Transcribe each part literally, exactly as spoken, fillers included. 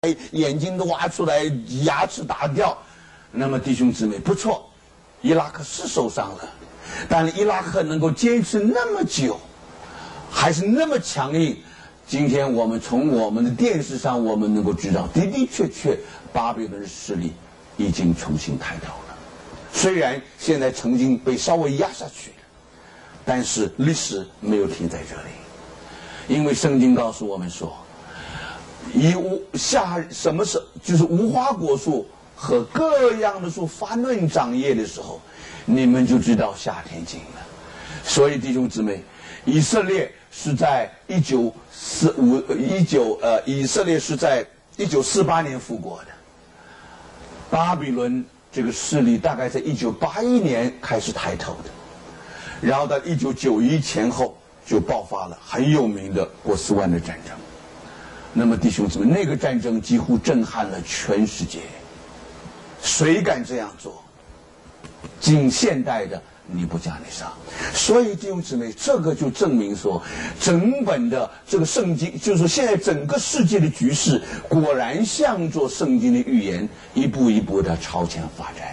眼睛都挖出来，牙齿打掉。那么弟兄姊妹，不错，伊拉克是受伤了，但是伊拉克能够坚持那么久，还是那么强硬。今天我们从我们的电视上，我们能够知道，的的确确，巴比伦势力已经重新抬头了。虽然现在曾经被稍微压下去了，但是历史没有停在这里，因为圣经告诉我们说。以无夏什么是就是无花果树和各样的树发嫩长叶的时候，你们就知道夏天近了。所以弟兄姊妹，以色列是在一九四五一九呃以色列是在一九四八年复国的，巴比伦这个势力大概在一九八一年开始抬头的，然后到一九九一前后就爆发了很有名的波斯湾的战争。那么弟兄姊妹，那个战争几乎震撼了全世界，谁敢这样做？近现代的尼布甲尼撒。所以弟兄姊妹，这个就证明说，整本的这个圣经，就是说现在整个世界的局势，果然向着圣经的预言一步一步的朝前发展。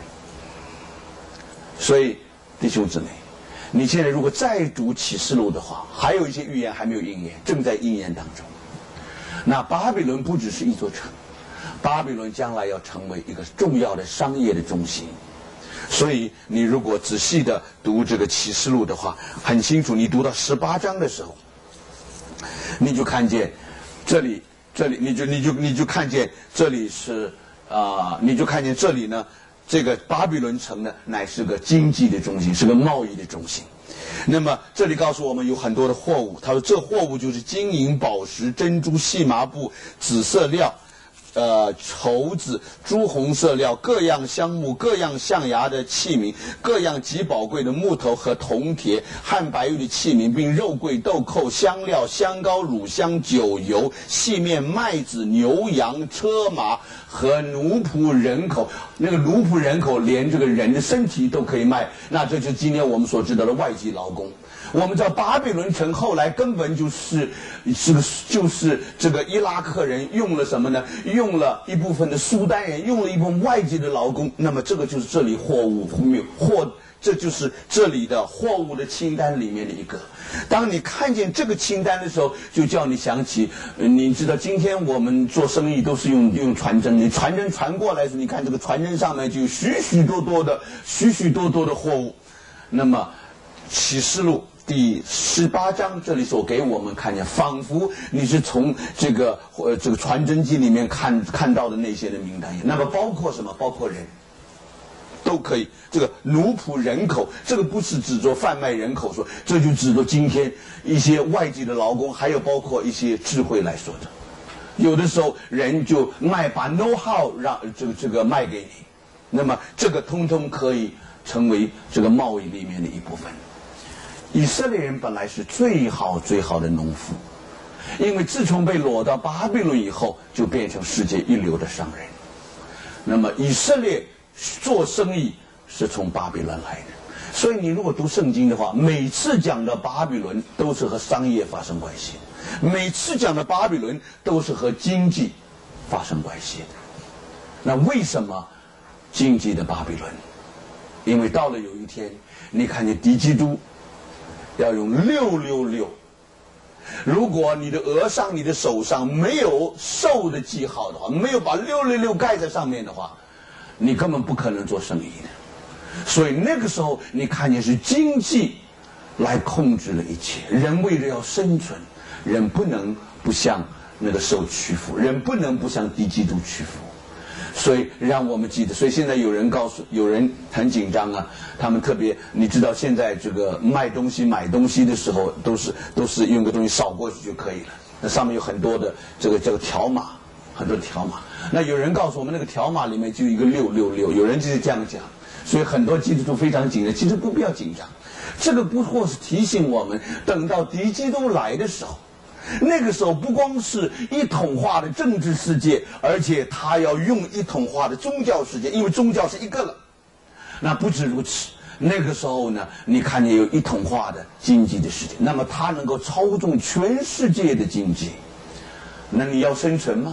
所以弟兄姊妹，你现在如果再读启示录的话，还有一些预言还没有应验，正在应验当中。那巴比伦不只是一座城，巴比伦将来要成为一个重要的商业的中心。所以你如果仔细的读这个启示录的话，很清楚，你读到十八章的时候，你就看见这里，这里你就你就你就看见这里是啊、呃，你就看见这里呢，这个巴比伦城呢，乃是个经济的中心，是个贸易的中心。那么这里告诉我们有很多的货物，他说这货物就是金银宝石、珍珠、细麻布、紫色料、呃绸子、朱红色料、各样香木、各样象牙的器皿、各样极宝贵的木头和铜铁、汉白玉的器皿，并肉桂、豆蔻、香料、香膏、乳香、酒油、细面、麦子、牛羊、车马和奴仆人口。那个奴仆人口连这个人的身体都可以卖，那这就是今天我们所知道的外籍劳工。我们知道巴比伦城后来根本就是是个就是这个伊拉克人用了什么呢？用了一部分的苏丹人，用了一部分外籍的劳工。那么这个就是这里货物货，这就是这里的货物的清单里面的一个。当你看见这个清单的时候，就叫你想起，呃、你知道今天我们做生意都是用用传真，你传真传过来的时候，你看这个传真上面就有许许多多的许许多多的货物。那么启示录第十八章这里所给我们看见，仿佛你是从这个呃这个传真机里面看看到的那些的名单。那么包括什么？包括人，都可以。这个奴仆人口，这个不是指着贩卖人口说，这就指着今天一些外籍的劳工，还有包括一些智慧来说的。有的时候人就卖把 know how 让这个这个卖给你，那么这个通通可以成为这个贸易里面的一部分。以色列人本来是最好最好的农夫，因为自从被掳到巴比伦以后，就变成世界一流的商人。那么以色列做生意是从巴比伦来的，所以你如果读圣经的话，每次讲的巴比伦都是和商业发生关系的，每次讲的巴比伦都是和经济发生关系的。那为什么经济的巴比伦？因为到了有一天，你看见敌基督要用六六六，如果你的额上、你的手上没有寿的记号的话，没有把六六六盖在上面的话，你根本不可能做生意的。所以那个时候，你看见是经济来控制了一切。人为了要生存，人不能不向那个受屈服，人不能不向敌基督屈服。所以让我们记得，所以现在有人告诉，有人很紧张啊，他们特别，你知道现在这个卖东西、买东西的时候，都是都是用个东西扫过去就可以了。那上面有很多的这个这个条码，很多条码。那有人告诉我们，那个条码里面就一个六六六，有人就是这样讲。所以很多基督徒非常紧张，其实不必要紧张。这个不过是提醒我们，等到敌基督来的时候。那个时候不光是一统化的政治世界，而且他要用一统化的宗教世界，因为宗教是一个了。那不止如此，那个时候呢，你看见有一统化的经济的世界，那么他能够操纵全世界的经济。那你要生存吗？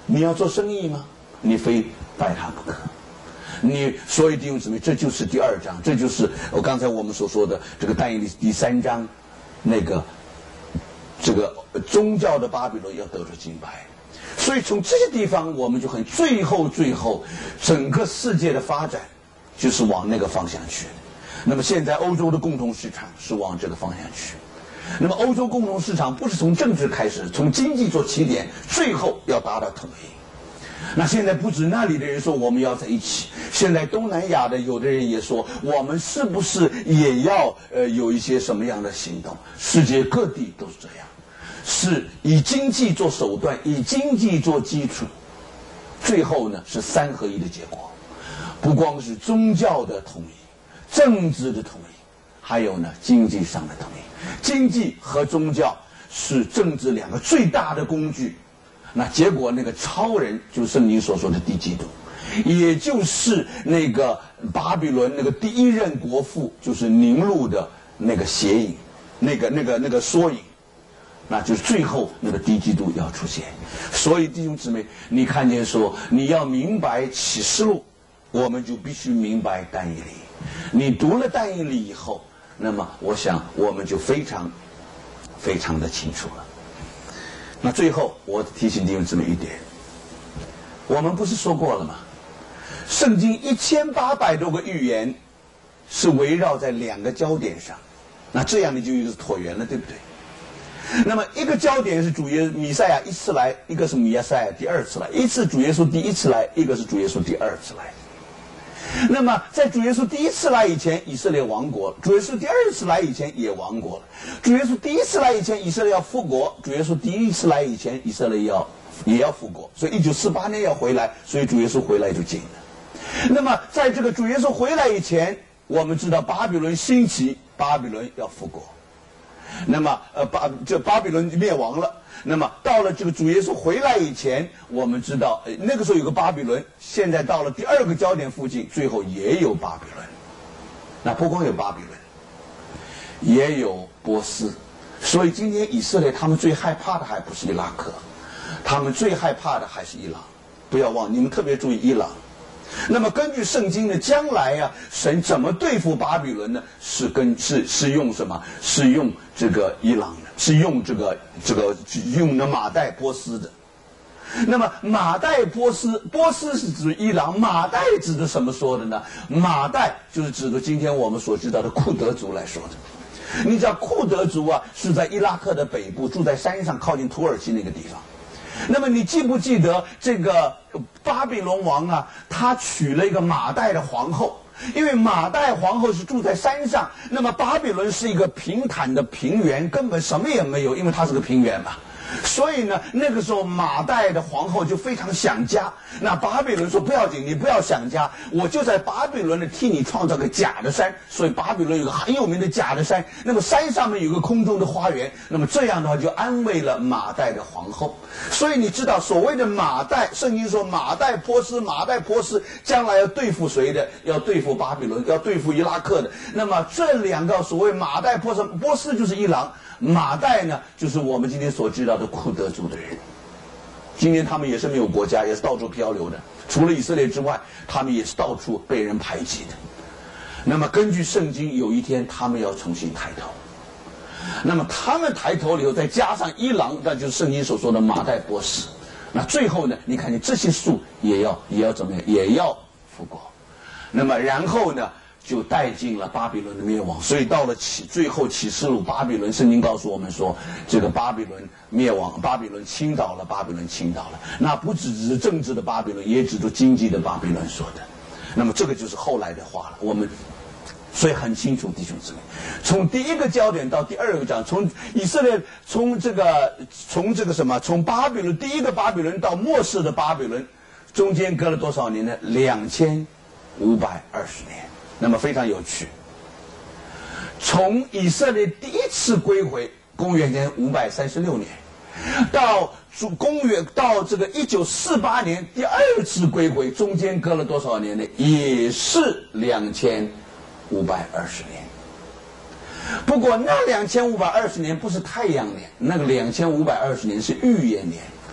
你要做生意吗？你非拜他不可。你所以弟兄姊妹，这就是第二章，这就是我刚才我们所说的这个但以理第三章，那个这个宗教的巴比伦要得着敬拜。所以从这些地方，我们就很最后最后，整个世界的发展就是往那个方向去的。那么现在欧洲的共同市场是往这个方向去。那么欧洲共同市场不是从政治开始，从经济做起点，最后要达到统一。那现在不止那里的人说我们要在一起，现在东南亚的有的人也说，我们是不是也要呃有一些什么样的行动？世界各地都是这样，是以经济做手段，以经济做基础，最后呢是三合一的结果。不光是宗教的统一，政治的统一，还有呢经济上的统一。经济和宗教是政治两个最大的工具。那结果那个超人就是圣经所说的第基督，也就是那个巴比伦那个第一任国父，就是宁录的那个斜影，那个那个那个缩影，那就是最后那个第基督要出现。所以弟兄姊妹，你看见说你要明白启示录，我们就必须明白但以理。你读了但以理以后，那么我想我们就非常非常的清楚了。那最后我提醒弟兄姊妹一点，我们不是说过了吗？圣经一千八百多个预言是围绕在两个焦点上，那这样你就有椭圆了，对不对？那么一个焦点是主耶弥赛亚一次来，一个是弥赛亚第二次来，一次主耶稣第一次来，一个是主耶稣第二次来。那么在主耶稣第一次来以前，以色列亡国；主耶稣第二次来以前也亡国了。主耶稣第一次来以前，以色列要复国；主耶稣第一次来以前，以色列要也要复国。所以一九四八年要回来，所以主耶稣回来就近了。那么在这个主耶稣回来以前，我们知道巴比伦兴起，巴比伦要复国。那么呃巴这巴比伦灭亡了。那么到了这个主耶稣回来以前，我们知道那个时候有个巴比伦，现在到了第二个焦点附近，最后也有巴比伦。那不光有巴比伦，也有波斯。所以今天以色列他们最害怕的还不是伊拉克，他们最害怕的还是伊朗。不要忘，你们特别注意伊朗。那么根据圣经的将来呀、啊，神怎么对付巴比伦呢？是跟是是用什么？是用这个伊朗的，是用这个这个用的马代波斯的。那么马代波斯，波斯是指伊朗，马代指的什么说的呢？马代就是指的今天我们所知道的库德族来说的。你知道库德族啊，是在伊拉克的北部，住在山上，靠近土耳其那个地方。那么你记不记得这个巴比伦王啊，他娶了一个马代的皇后，因为马代皇后是住在山上，那么巴比伦是一个平坦的平原，根本什么也没有，因为它是个平原嘛。所以呢，那个时候马代的皇后就非常想家。那巴比伦说不要紧，你不要想家，我就在巴比伦呢替你创造个假的山。所以巴比伦有个很有名的假的山，那么山上面有个空中的花园，那么这样的话就安慰了马代的皇后。所以你知道所谓的马代，圣经说马代波斯，马代波斯将来要对付谁的？要对付巴比伦，要对付伊拉克的。那么这两个所谓马代波斯，波斯就是伊朗，马代呢就是我们今天所知道的库德族的人。今天他们也是没有国家，也是到处漂流的，除了以色列之外，他们也是到处被人排挤的。那么根据圣经，有一天他们要重新抬头。那么他们抬头了以后，再加上伊朗，那就是圣经所说的马代波斯。那最后呢，你看见这些树也要也要怎么样，也要复国。那么然后呢，就带进了巴比伦的灭亡。所以到了启最后启示录，巴比伦圣经告诉我们说，这个巴比伦灭亡，巴比伦倾倒了，巴比伦倾倒了。那不只是政治的巴比伦，也指着经济的巴比伦说的。那么这个就是后来的话了。我们所以很清楚，弟兄姊妹，从第一个焦点到第二个焦点，从以色列，从这个从这个什么，从巴比伦第一个巴比伦到末世的巴比伦，中间隔了多少年呢？两千五百二十年。那么非常有趣，从以色列第一次归回，公元前五百三十六年，到公元到这个一九四八年第二次归回，中间隔了多少年呢？也是两千五百二十年。不过那两千五百二十年不是太阳年，那个两千五百二十年是预言年。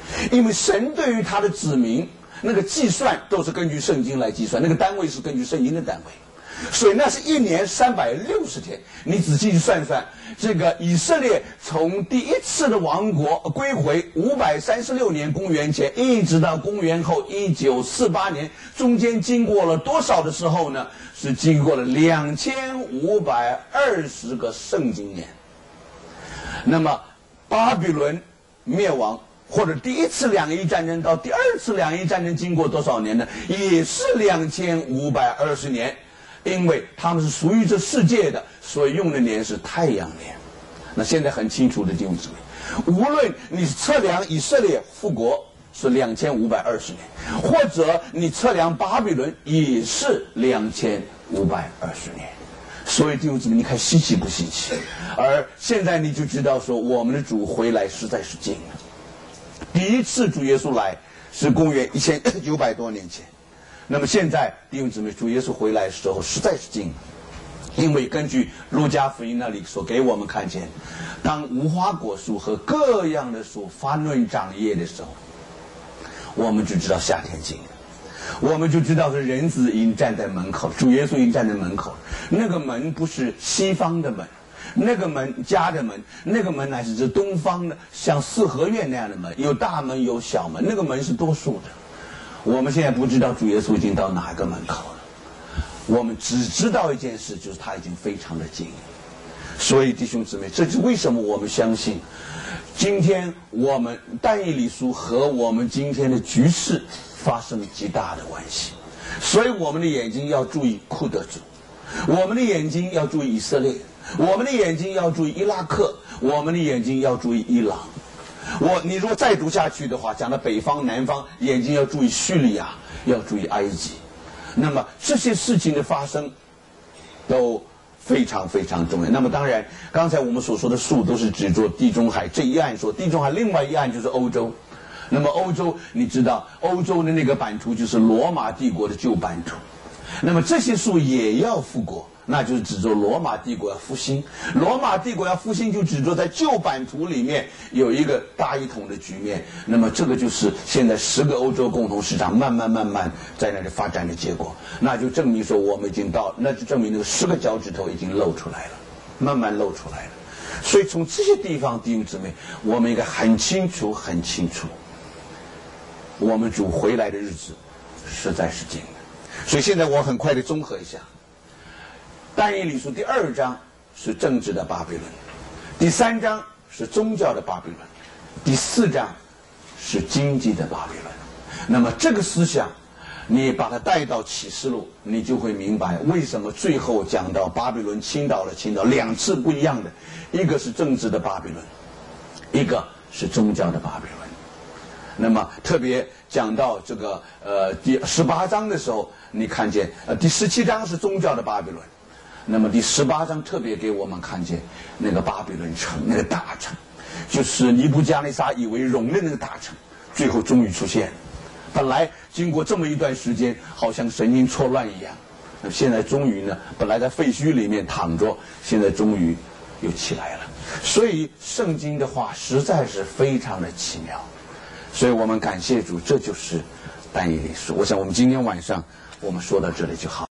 因为神对于他的子民那个计算都是根据圣经来计算，那个单位是根据圣经的单位。所以那是一年三百六十天，你仔细去算算，这个以色列从第一次的亡国归回五百三十六年公元前，一直到公元后一九四八年，中间经过了多少的时候呢？是经过了两千五百二十个圣经年。那么巴比伦灭亡，或者第一次两伊战争到第二次两伊战争经过多少年呢？也是两千五百二十年。因为他们是属于这世界的，所以用的年是太阳年。那现在很清楚的弟兄姊妹，无论你测量以色列复国是两千五百二十年，或者你测量巴比伦也是两千五百二十年。所以弟兄姊妹，你看稀奇不稀奇？而现在你就知道说，我们的主回来实在是近了。第一次主耶稣来是公元一千九百多年前。那么现在弟兄姊妹，主耶稣回来的时候实在是近了，因为根据路加福音那里所给我们看见，当无花果树和各样的树发嫩长叶的时候，我们就知道夏天近了，我们就知道是人子已经站在门口，主耶稣已经站在门口。那个门不是西方的门，那个门家的门，那个门乃是指东方的，像四合院那样的门，有大门有小门，那个门是多数的。我们现在不知道主耶稣已经到哪个门口了，我们只知道一件事，就是他已经非常的近了。所以弟兄姊妹，这是为什么我们相信今天我们但以理书和我们今天的局势发生极大的关系。所以我们的眼睛要注意库德族，我们的眼睛要注意以色列，我们的眼睛要注意伊拉克，我们的眼睛要注意伊朗。我你如果再读下去的话，讲到北方南方，眼睛要注意叙利亚，要注意埃及。那么这些事情的发生都非常非常重要。那么当然刚才我们所说的树都是指着地中海这一岸说，地中海另外一岸就是欧洲。那么欧洲你知道，欧洲的那个版图就是罗马帝国的旧版图，那么这些树也要复国，那就是指着罗马帝国要复兴。罗马帝国要复兴，就指着在旧版图里面有一个大一统的局面。那么这个就是现在十个欧洲共同市场慢慢慢慢在那里发展的结果。那就证明说我们已经到，那就证明那个十个脚趾头已经露出来了，慢慢露出来了。所以从这些地方，弟兄姊妹，我们应该很清楚很清楚，我们主回来的日子实在是近了。所以现在我很快的综合一下，但以理书第二章是政治的巴比伦，第三章是宗教的巴比伦，第四章是经济的巴比伦。那么这个思想你把它带到启示录，你就会明白为什么最后讲到巴比伦倾倒了倾倒，两次不一样的，一个是政治的巴比伦，一个是宗教的巴比伦。那么特别讲到这个呃第十八章的时候，你看见呃第十七章是宗教的巴比伦，那么第十八章特别给我们看见那个巴比伦城，那个大城，就是尼布加内撒以为荣的那个大城，最后终于出现了。本来经过这么一段时间，好像神经错乱一样，那现在终于呢，本来在废墟里面躺着，现在终于又起来了。所以圣经的话实在是非常的奇妙。所以我们感谢主，这就是但以理书。我想我们今天晚上我们说到这里就好。